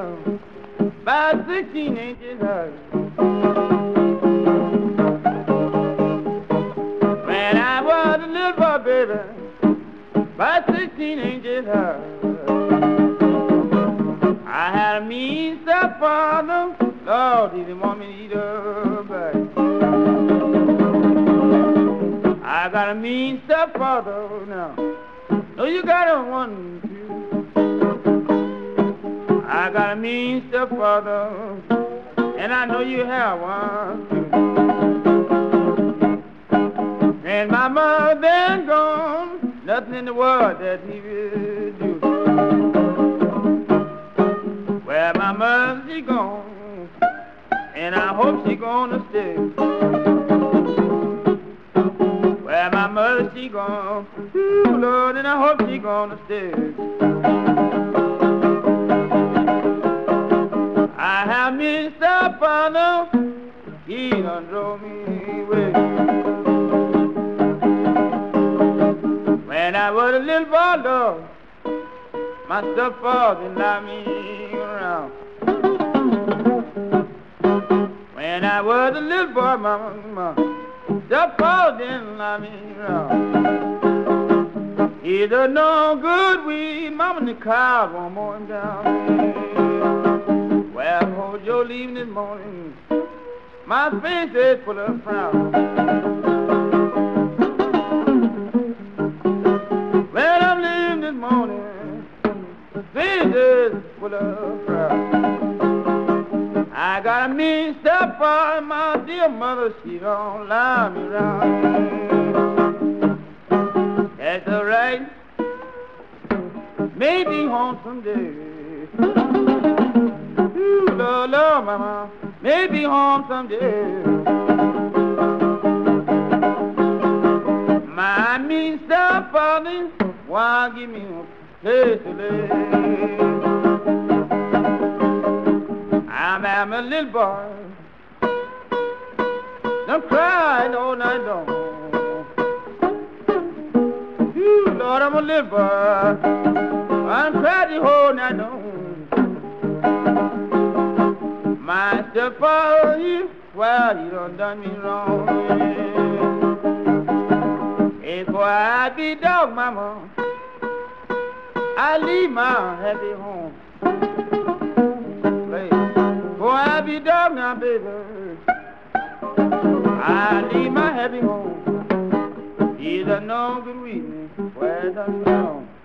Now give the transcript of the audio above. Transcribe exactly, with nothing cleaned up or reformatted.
love, about sixteen inches high. When I was a little boy, baby, about sixteen inches high. I had a mean stepfather, Lord, he didn't want me to eat her back. I got a mean stepfather now. No, you got a one, two. I got a mean stepfather, and I know you have one, too. And my mother been gone, nothing in the world that he will do. Well, my mother, she gone, and I hope she gonna stay. Well, my mother, she gone, ooh, Lord, and I hope she gonna stay. I have me stepfather, he done drove me away. When I was a little boy, Lord, my stepfather knocked me around. When I was a little boy, my mama, stepfather didn't knock me around. He's a no good weed, mama in the car won't mow him down. Well, hold your leaving this morning, my face is full of frown. Well, I'm leaving this morning, face is full of frown. I got a mean stepfather, my dear mother, she don't lie me round. That's all right, maybe home someday. Ooh, Lord, Lord, mama, maybe home someday. My mean stepfather, why give me a place to lay? I'm, I'm a little boy, don't cry all night long. Ooh, Lord, I'm a little boy, I'm crying the whole night long. My stepfather, he, well, he done done me wrong. If I be dog, mama, I leave my happy home. Boy, I be dog now, baby, I leave my happy home. He's a no good reason where it done wrong.